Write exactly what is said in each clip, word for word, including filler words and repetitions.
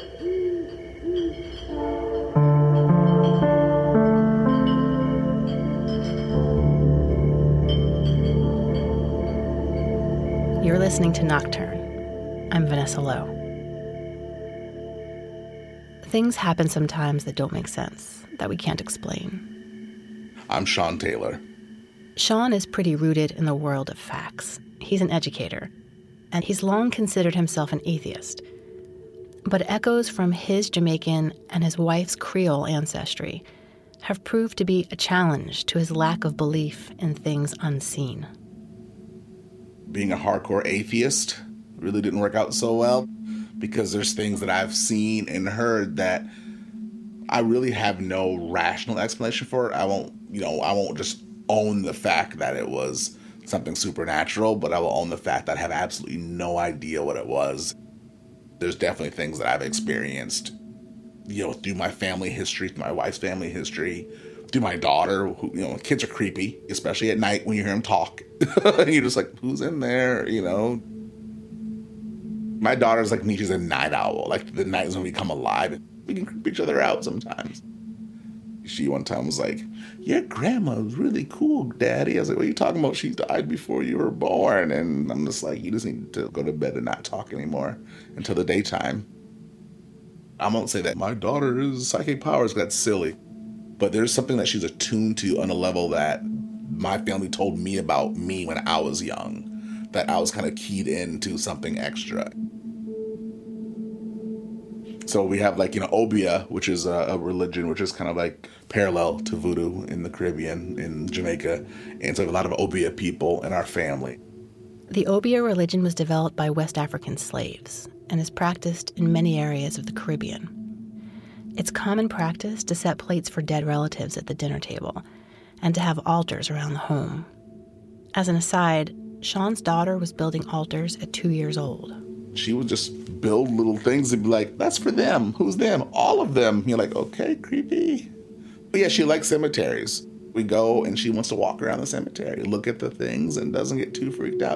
You're listening to Nocturne. I'm Vanessa Lowe. Things happen sometimes that don't make sense, that we can't explain. I'm Sean Taylor. Sean is pretty rooted in the world of facts. He's an educator, and he's long considered himself an atheist. But echoes from his Jamaican and his wife's Creole ancestry have proved to be a challenge to his lack of belief in things unseen. Being a hardcore atheist really didn't work out so well because there's things that I've seen and heard that I really have no rational explanation for it. I won't, you know, I won't just own the fact that it was something supernatural, but I will own the fact that I have absolutely no idea what it was. There's definitely things that I've experienced, you know, through my family history, through my wife's family history, through my daughter, who, you know, kids are creepy, especially at night when you hear them talk. You're just like, who's in there, you know? My daughter's like me, she's a night owl. Like, the nights when we come alive, we can creep each other out sometimes. She one time was like, your grandma's really cool, Daddy. I was like, what are you talking about? She died before you were born. And I'm just like, you just need to go to bed and not talk anymore until the daytime. I won't say that my daughter's psychic powers got silly, but there's something that she's attuned to on a level that my family told me about me when I was young, that I was kind of keyed into something extra. So we have, like, you know, Obeah, which is a, a religion which is kind of like parallel to voodoo in the Caribbean, in Jamaica. And so we have a lot of Obeah people in our family. The Obeah religion was developed by West African slaves and is practiced in many areas of the Caribbean. It's common practice to set plates for dead relatives at the dinner table and to have altars around the home. As an aside, Sean's daughter was building altars at two years old. She would just build little things and be like, that's for them. Who's them? All of them. You're like, okay, creepy. But yeah, she likes cemeteries. We go and she wants to walk around the cemetery, look at the things, and doesn't get too freaked out.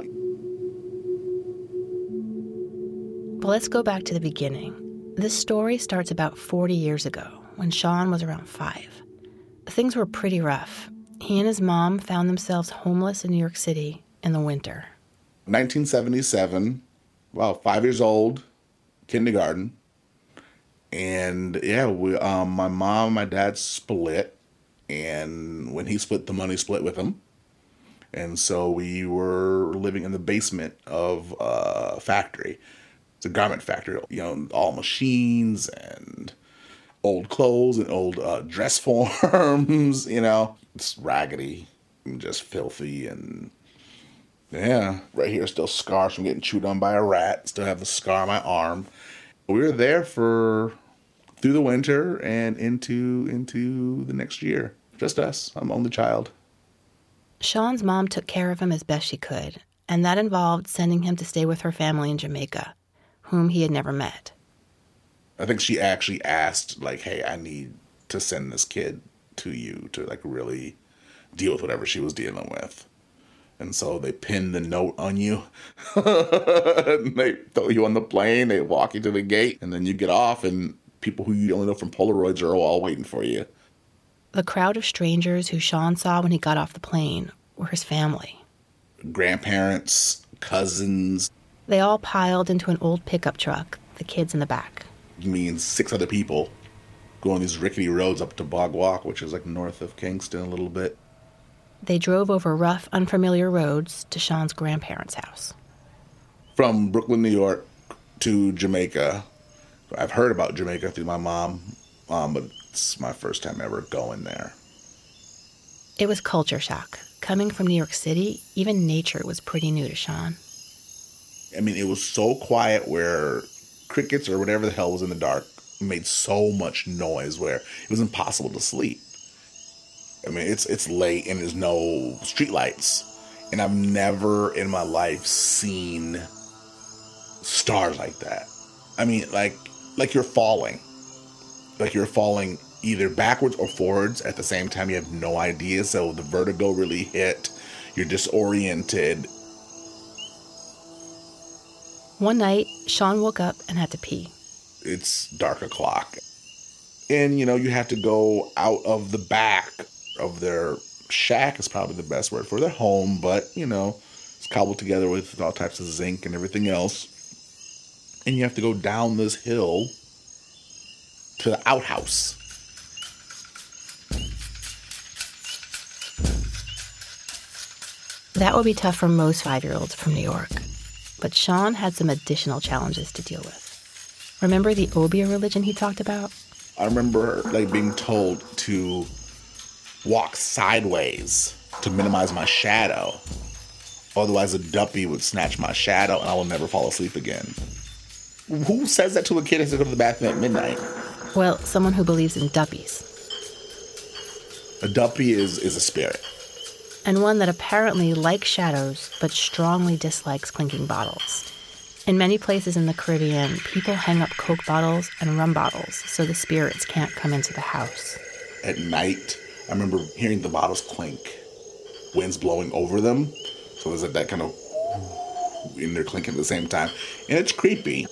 But let's go back to the beginning. This story starts about forty years ago, when Sean was around five. Things were pretty rough. He and his mom found themselves homeless in New York City in the winter. nineteen seventy-seven, wow, five years old, kindergarten. And yeah, we, um, my mom and my dad split. And when he split, the money split with him. And so we were living in the basement of a factory. It's a garment factory, you know, all machines and old clothes and old uh, dress forms, you know. It's raggedy and just filthy. And yeah, right here, still scars from getting chewed on by a rat. Still have the scar on my arm. We were there for through the winter and into into the next year. Just us. I'm the only child. Sean's mom took care of him as best she could, and that involved sending him to stay with her family in Jamaica, whom he had never met. I think she actually asked, like, hey, I need to send this kid to you to, like, really deal with whatever she was dealing with. And so they pin the note on you. And they throw you on the plane, they walk you to the gate, and then you get off, and people who you only know from Polaroids are all waiting for you. The crowd of strangers who Sean saw when he got off the plane were his family. Grandparents, cousins. They all piled into an old pickup truck, the kids in the back. Me and six other people going these rickety roads up to Bog Walk, which is like north of Kingston a little bit. They drove over rough, unfamiliar roads to Sean's grandparents' house. From Brooklyn, New York to Jamaica. I've heard about Jamaica through my mom, um, but it's my first time ever going there. It was culture shock. Coming from New York City, even nature was pretty new to Sean. I mean, it was so quiet where crickets or whatever the hell was in the dark made so much noise where it was impossible to sleep. I mean, it's it's late and there's no streetlights. And I've never in my life seen stars like that. I mean, like like you're falling. Like you're falling either backwards or forwards at the same time. You have no idea. So the vertigo really hit. You're disoriented. One night, Sean woke up and had to pee. it's dark o'clock. And, you know, you have to go out of the back of their shack is probably the best word for their home, but, you know, it's cobbled together with all types of zinc and everything else. And you have to go down this hill to the outhouse. That would be tough for most five-year-olds from New York. But Sean had some additional challenges to deal with. Remember the Obeah religion he talked about? I remember like being told to walk sideways to minimize my shadow. Otherwise, a duppy would snatch my shadow and I will never fall asleep again. Who says that to a kid as they go to the bathroom at midnight? Well, someone who believes in duppies. A duppy is, is a spirit. And one that apparently likes shadows but strongly dislikes clinking bottles. In many places in the Caribbean, people hang up Coke bottles and rum bottles so the spirits can't come into the house. At night, I remember hearing the bottles clink, winds blowing over them. So there's like that kind of, and they're clinking at the same time. And it's creepy.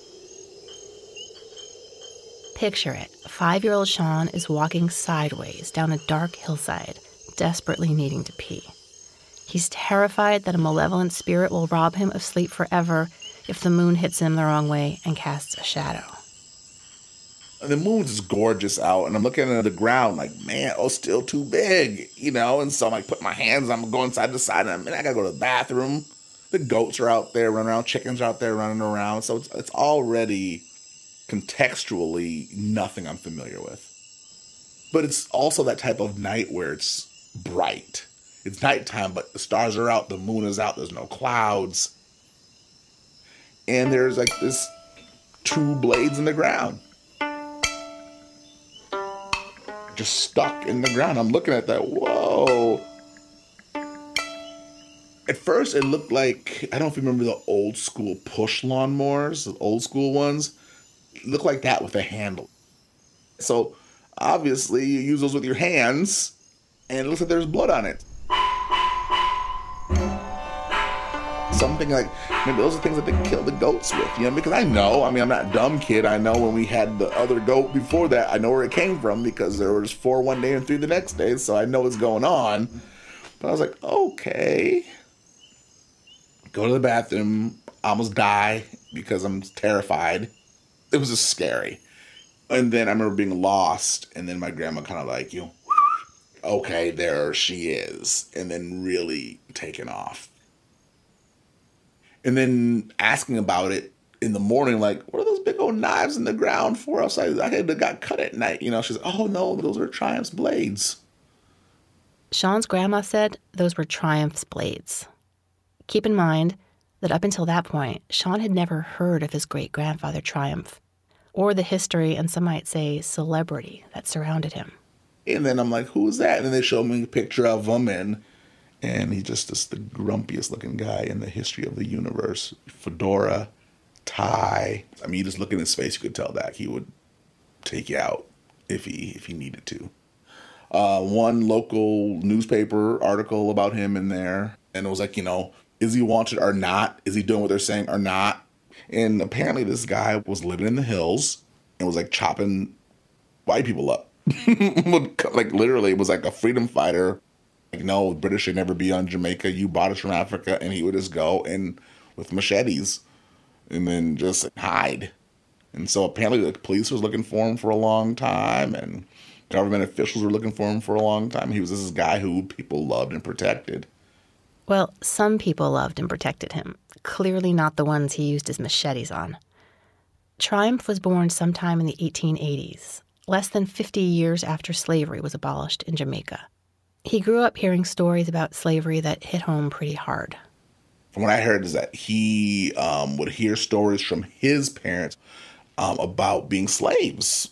Picture it. Five-year-old Sean is walking sideways down a dark hillside, desperately needing to pee. He's terrified that a malevolent spirit will rob him of sleep forever if the moon hits him the wrong way and casts a shadow. The moon's just gorgeous out, and I'm looking at the ground like, man, oh, still too big, you know? And so I'm like, put my hands, I'm going side to side, and I'm, man, I gotta go to the bathroom. The goats are out there running around, chickens are out there running around, so it's, it's already contextually nothing I'm familiar with. But it's also that type of night where it's bright. It's nighttime, but the stars are out, the moon is out, there's no clouds. And there's like this two blades in the ground. Just stuck in the ground. I'm looking at that, whoa. At first it looked like, I don't know if you remember the old school push lawnmowers, the old school ones. It looked like that with a handle. So obviously you use those with your hands and it looks like there's blood on it. Something like, maybe those are things that they kill the goats with, you know, because I know, I mean, I'm not a dumb kid. I know when we had the other goat before that, I know where it came from because there was four one day and three the next day, so I know what's going on. But I was like, okay. Go to the bathroom, almost die because I'm terrified. It was just scary. And then I remember being lost, and then my grandma kind of like, you know, okay, there she is, and then really taking off. And then asking about it in the morning, like, what are those big old knives in the ground for? I was like, I had got cut at night. You know, she's like, oh, no, those are Triumph's blades. Sean's grandma said those were Triumph's blades. Keep in mind that up until that point, Sean had never heard of his great-grandfather Triumph, or the history and some might say celebrity that surrounded him. And then I'm like, who's that? And then they showed me a picture of him, and And he's just, just the grumpiest looking guy in the history of the universe. Fedora, tie. I mean, you just look in his face, you could tell that he would take you out if he if he needed to. Uh, one local newspaper article about him in there. And it was like, you know, is he wanted or not? Is he doing what they're saying or not? And apparently this guy was living in the hills and was like chopping white people up. Like literally, it was like a freedom fighter. Like, no, British should never be on Jamaica. You bought us from Africa. And he would just go and with machetes and then just hide. And so apparently the police was looking for him for a long time and government officials were looking for him for a long time. He was this guy who people loved and protected. Well, some people loved and protected him. Clearly not the ones he used his machetes on. Triumph was born sometime in the eighteen eighties, less than fifty years after slavery was abolished in Jamaica. He grew up hearing stories about slavery that hit home pretty hard. From what I heard is that he um, would hear stories from his parents um, about being slaves,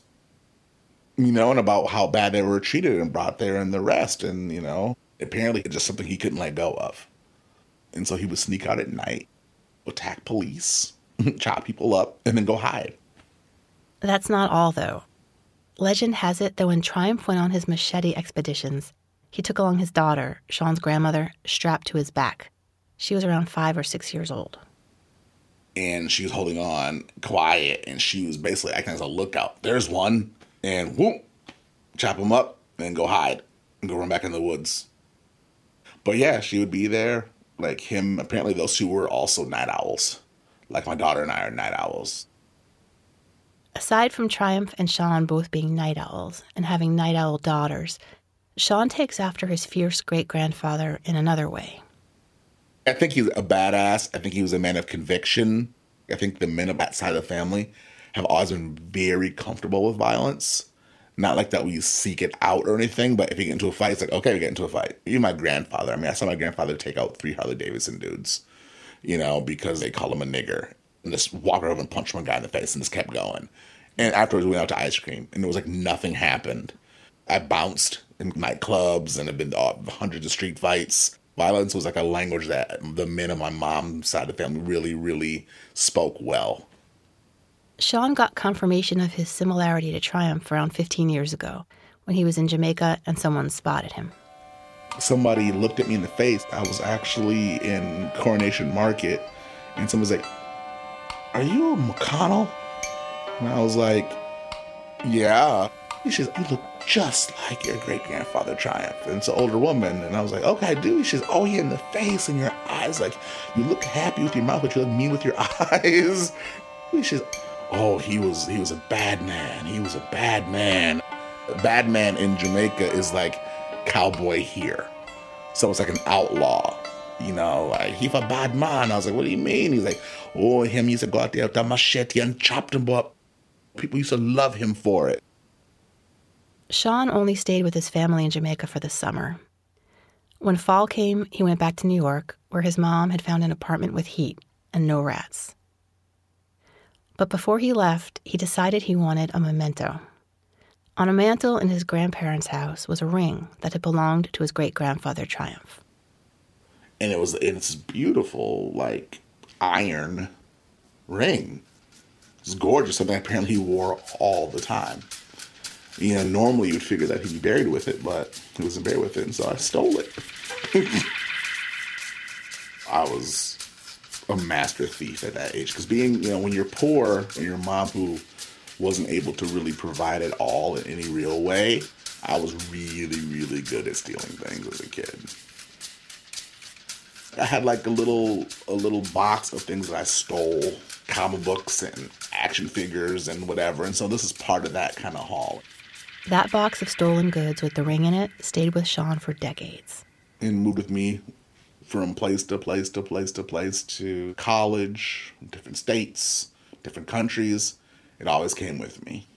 you know, and about how bad they were treated and brought there and the rest. And, you know, apparently it's just something he couldn't let go of. And so he would sneak out at night, attack police, chop people up, and then go hide. That's not all, though. Legend has it that when Triumph went on his machete expeditions, he took along his daughter, Sean's grandmother, strapped to his back. She was around five or six years old. and she was holding on quiet, and she was basically acting as a lookout. There's one, and whoop, chop him up, and go hide, and go run back in the woods. But yeah, she would be there. Like him, apparently those two were also night owls. Like my daughter and I are night owls. Aside from Triumph and Sean both being night owls and having night owl daughters, Sean takes after his fierce great-grandfather in another way. I think he's a badass. I think he was a man of conviction. I think the men of that side of the family have always been very comfortable with violence. Not like that we seek it out or anything, but if you get into a fight, it's like, okay, we get into a fight. You're my grandfather. I mean, I saw my grandfather take out three Harley-Davidson dudes, you know, because they call him a nigger. And just walk over and punch one guy in the face and just kept going. And afterwards, we went out to ice cream, and it was like nothing happened. I bounced in nightclubs and have been to hundreds of street fights. Violence was like a language that the men of my mom's side of the family really, really spoke well. Sean got confirmation of his similarity to Triumph around fifteen years ago when he was in Jamaica and someone spotted him. Somebody looked at me in the face. I was actually in Coronation Market, and someone was like, "Are you a McConnell?" And I was like, "Yeah." He says, "You look just like your great-grandfather Triumph." And it's an older woman. And I was like, "Okay, I do." She says, "Oh, yeah, in the face and your eyes. Like, you look happy with your mouth, but you look mean with your eyes." He says, "Oh, he was he was a bad man. He was a bad man." A bad man in Jamaica is like cowboy here. So it's like an outlaw. You know, like, he's a bad man. I was like, "What do you mean?" He's like, "Oh, him used to go out there with a machete and chopped him up. People used to love him for it." Sean only stayed with his family in Jamaica for the summer. When fall came, he went back to New York, where his mom had found an apartment with heat and no rats. But before he left, he decided he wanted a memento. On a mantel in his grandparents' house was a ring that had belonged to his great-grandfather Triumph. And it was it's beautiful, like, iron ring. It's gorgeous, something apparently he wore all the time. You know, normally you would figure that he'd be buried with it, but he wasn't buried with it, and so I stole it. I was a master thief at that age, because being, you know, when you're poor, and your mom who wasn't able to really provide it all in any real way, I was really, really good at stealing things as a kid. I had like a little a little box of things that I stole, comic books and action figures and whatever, and so this is part of that kind of haul. That box of stolen goods with the ring in it stayed with Sean for decades. And moved with me from place to place to place to place to college, different states, different countries. It always came with me.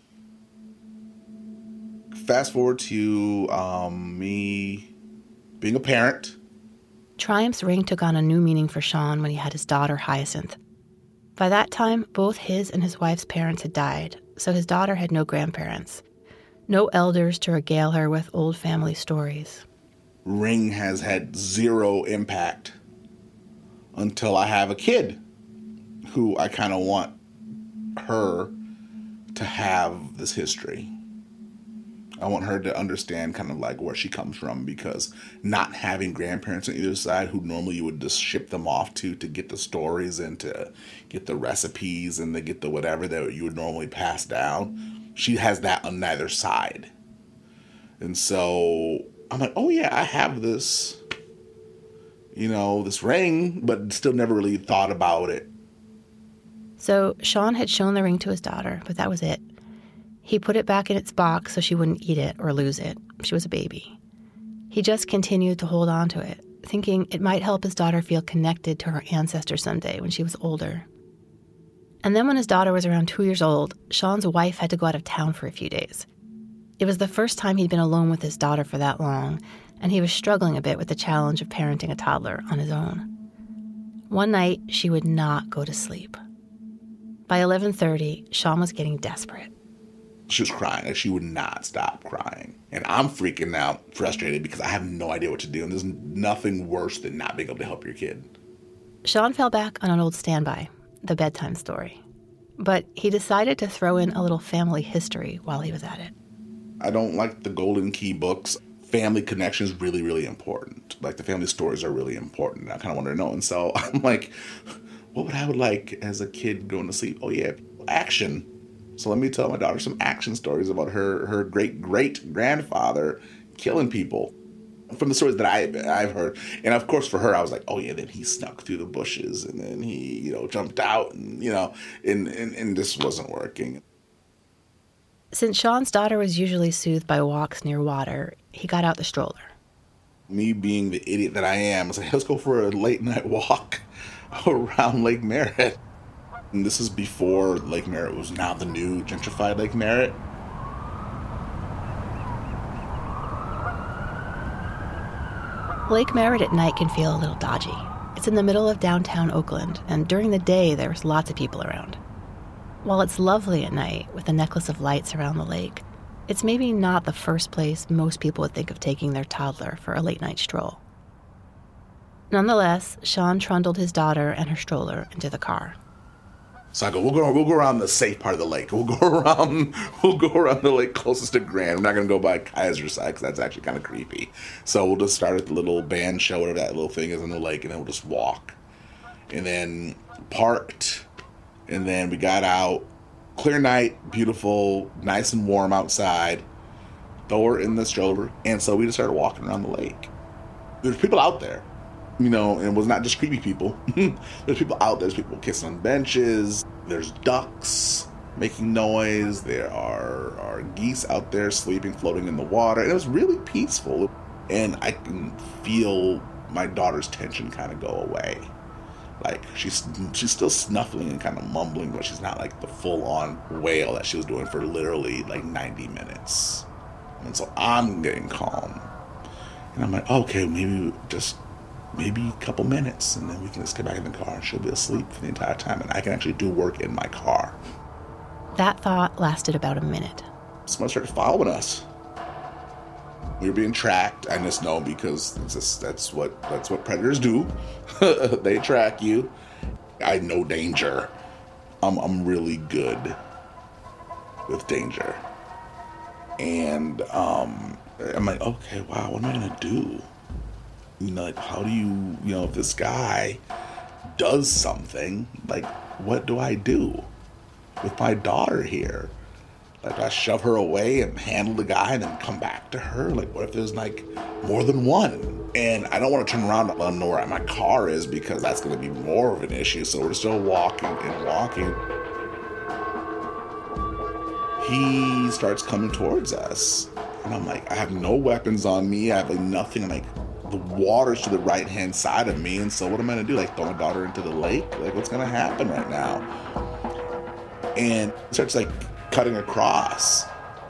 Fast forward to um, me being a parent. Triumph's ring took on a new meaning for Sean when he had his daughter, Hyacinth. By that time, both his and his wife's parents had died, so his daughter had no grandparents. No elders to regale her with old family stories. Ring has had zero impact until I have a kid who I kind of want her to have this history. I want her to understand kind of like where she comes from, because not having grandparents on either side who normally you would just ship them off to to get the stories and to get the recipes and to get the whatever that you would normally pass down, she has that on neither side. And so I'm like, oh yeah, I have this, you know, this ring, but still never really thought about it. So Sean had shown the ring to his daughter, but that was it. He put it back in its box so she wouldn't eat it or lose it. She was a baby. He just continued to hold on to it, thinking it might help his daughter feel connected to her ancestor someday when she was older. And then when his daughter was around two years old, Sean's wife had to go out of town for a few days. It was the first time he'd been alone with his daughter for that long, and he was struggling a bit with the challenge of parenting a toddler on his own. One night, she would not go to sleep. By eleven thirty, Sean was getting desperate. She was crying, and she would not stop crying. And I'm freaking out, frustrated, because I have no idea what to do, and there's nothing worse than not being able to help your kid. Sean fell back on an old standby, the bedtime story. But he decided to throw in a little family history while he was at it. I don't like the Golden Key books. Family connection is really, really important. Like, the family stories are really important. I kind of wanted to know. And so I'm like, what would I would like as a kid going to sleep? Oh yeah, action. So let me tell my daughter some action stories about her her great great grandfather killing people from the stories that I I've heard. And of course for her, I was like, oh yeah, then he snuck through the bushes and then he, you know, jumped out and you know, and and, and this wasn't working. Since Sean's daughter was usually soothed by walks near water, he got out the stroller. Me being the idiot that I am, I was like, let's go for a late night walk around Lake Merritt. And this is before Lake Merritt was now the new gentrified Lake Merritt. Lake Merritt at night can feel a little dodgy. It's in the middle of downtown Oakland, and during the day there's lots of people around. While it's lovely at night with a necklace of lights around the lake, it's maybe not the first place most people would think of taking their toddler for a late-night stroll. Nonetheless, Sean trundled his daughter and her stroller into the car. So I go, we'll go, we'll go around the safe part of the lake. We'll go around, we'll go around the lake closest to Grand. We're not going to go by Kaiser side because that's actually kind of creepy. So we'll just start at the little band show, whatever that little thing is in the lake, and then we'll just walk. And then parked, and then we got out. Clear night, beautiful, nice and warm outside. Throw her in the stroller, and so we just started walking around the lake. There's people out there. You know, and it was not just creepy people. There's people out there. There's people kissing on benches. There's ducks making noise. There are, are geese out there sleeping, floating in the water. And it was really peaceful. And I can feel my daughter's tension kind of go away. Like, she's she's still snuffling and kind of mumbling, but she's not like the full-on wail that she was doing for literally like ninety minutes. And so I'm getting calm. And I'm like, okay, maybe just... maybe a couple minutes, and then we can just get back in the car and she'll be asleep for the entire time, and I can actually do work in my car. That thought lasted about a minute. Someone started following us. We were being tracked. I just know because it's just, that's what that's what predators do. They track you. I know danger. I'm I'm really good with danger. And um, I'm like, okay, wow, what am I gonna do? You know, like, how do you, you know, if this guy does something, like, what do I do with my daughter here? Like, do I shove her away and handle the guy and then come back to her? Like, what if there's, like, more than one? And I don't want to turn around and let him know where my car is because that's going to be more of an issue. So we're still walking and walking. He starts coming towards us. And I'm like, I have no weapons on me. I have, like, nothing. I'm like, the water's to the right-hand side of me, and so what am I going to do? Like, throw my daughter into the lake? Like, what's going to happen right now? And it starts, like, cutting across.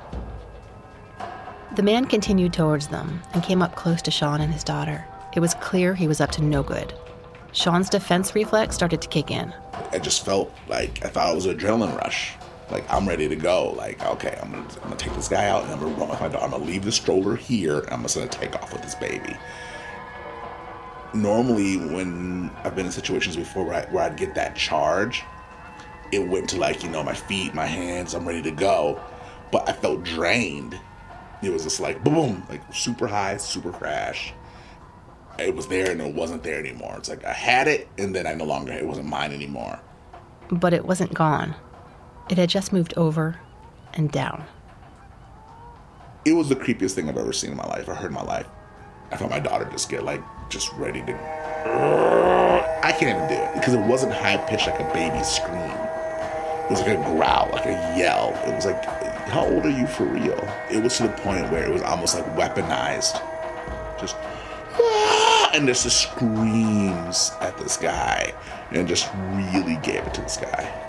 The man continued towards them and came up close to Sean and his daughter. It was clear he was up to no good. Sean's defense reflex started to kick in. I just felt like, I thought it was an adrenaline rush. Like, I'm ready to go. Like, okay, I'm going to I'm gonna take this guy out, and I'm going to run with my daughter. I'm going to leave the stroller here, and I'm just going to take off with this baby. Normally, when I've been in situations before where, I, where I'd get that charge, it went to, like, you know, my feet, my hands, I'm ready to go. But I felt drained. It was just like, boom, like super high, super crash. It was there and it wasn't there anymore. It's like I had it and then I no longer, it wasn't mine anymore. But it wasn't gone. It had just moved over and down. It was the creepiest thing I've ever seen in my life, or heard in my life. I felt my daughter just get like, just ready to, I can't even do it because it wasn't high pitched like a baby scream. It was like a growl, like a yell. It was like, how old are you for real? It was to the point where it was almost like weaponized. Just, ah! And just screams at this guy and just really gave it to this guy.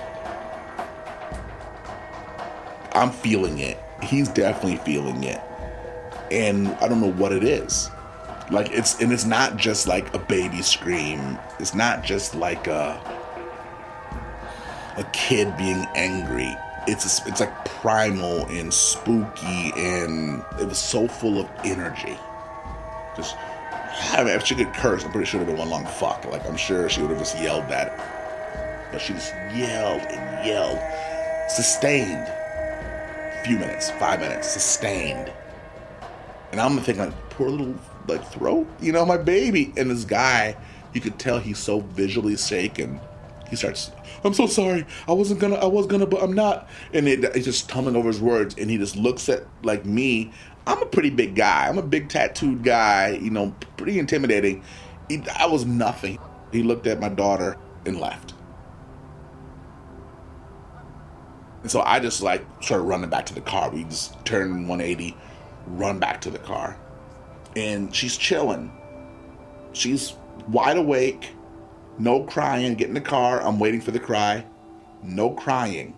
I'm feeling it. He's definitely feeling it. And I don't know what it is. Like it's, and it's not just like a baby scream. It's not just like a, a kid being angry. It's, a, it's like primal and spooky, and it was so full of energy. Just, I mean, if she could curse, I'm pretty sure it would have been one long fuck. Like, I'm sure she would have just yelled that. But she just yelled and yelled. Sustained. A few minutes, five minutes, sustained. And I'm thinking, like, poor little, like, throat, you know, my baby. And this guy, you could tell he's so visually shaken. He starts, I'm so sorry. I wasn't gonna, I was gonna, but I'm not. And it, he's just tumbling over his words. And he just looks at, like me. I'm a pretty big guy. I'm a big tattooed guy, you know, pretty intimidating. He, I was nothing. He looked at my daughter and left. And so I just like started running back to the car. We just turned one eighty, run back to the car. And she's chilling. She's wide awake. No crying. Get in the car. I'm waiting for the cry. No crying.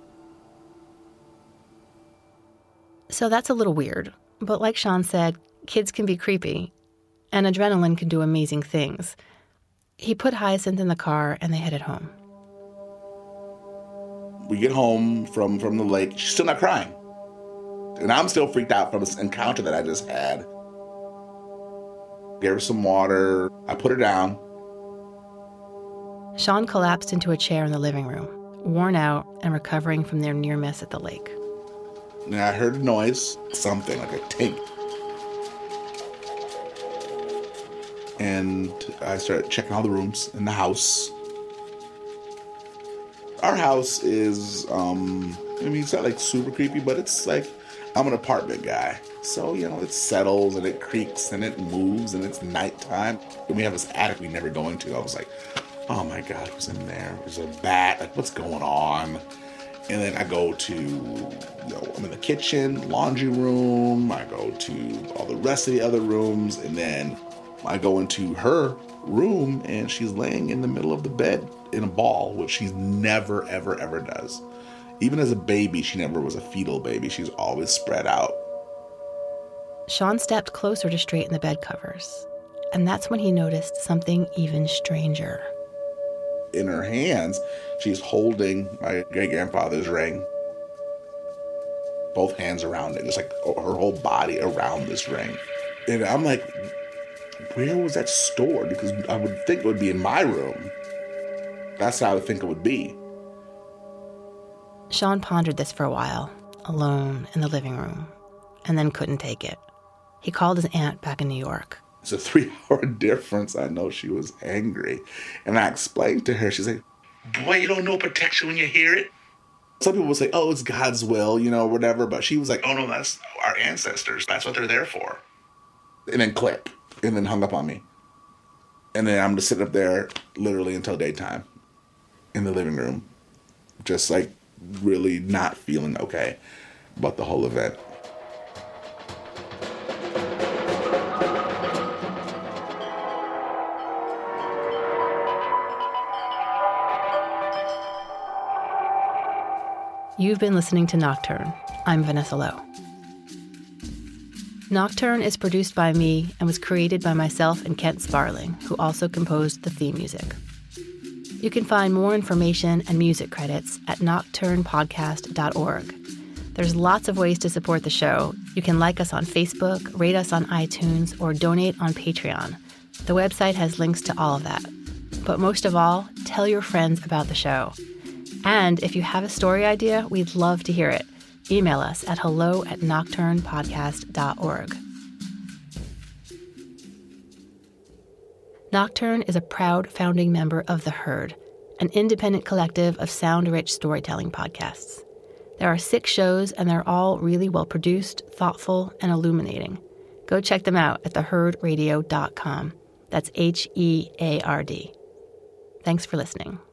So that's a little weird. But like Sean said, kids can be creepy. And adrenaline can do amazing things. He put Hyacinth in the car and they headed home. We get home from, from the lake. She's still not crying. And I'm still freaked out from this encounter that I just had. Gave her some water. I put her down. Sean collapsed into a chair in the living room, worn out and recovering from their near miss at the lake. And I heard a noise, something like a tink. And I started checking all the rooms in the house. Our house is, um, I mean, it's not like super creepy, but it's like, I'm an apartment guy. So, you know, it settles and it creaks and it moves and it's nighttime. And we have this attic we never go into. I was like, oh my God, who's in there? There's a bat. Like, what's going on? And then I go to, you know, I'm in the kitchen, laundry room. I go to all the rest of the other rooms. And then I go into her room and she's laying in the middle of the bed in a ball, which she never, ever, ever does. Even as a baby, she never was a fetal baby. She's always spread out. Sean stepped closer to straighten the bed covers. And that's when he noticed something even stranger. In her hands, she's holding my great-grandfather's ring. Both hands around it, just like her whole body around this ring. And I'm like, where was that stored? Because I would think it would be in my room. That's how I would think it would be. Sean pondered this for a while, alone in the living room, and then couldn't take it. He called his aunt back in New York. It's a three-hour difference. I know she was angry. And I explained to her, she's like, boy, you don't know protection when you hear it. Some people will say, oh, it's God's will, you know, whatever. But she was like, oh, no, that's our ancestors. That's what they're there for. And then click. And then hung up on me. And then I'm just sitting up there literally until daytime in the living room. Just like really not feeling okay about the whole event. You've been listening to Nocturne. I'm Vanessa Lowe. Nocturne is produced by me and was created by myself and Kent Sparling, who also composed the theme music. You can find more information and music credits at nocturne podcast dot org. There's lots of ways to support the show. You can like us on Facebook, rate us on iTunes, or donate on Patreon. The website has links to all of that. But most of all, tell your friends about the show. And if you have a story idea, we'd love to hear it. Email us at hello at nocturne podcast dot org. Nocturne is a proud founding member of The Herd, an independent collective of sound-rich storytelling podcasts. There are six shows, and they're all really well-produced, thoughtful, and illuminating. Go check them out at the herd radio dot com. That's H E A R D. Thanks for listening.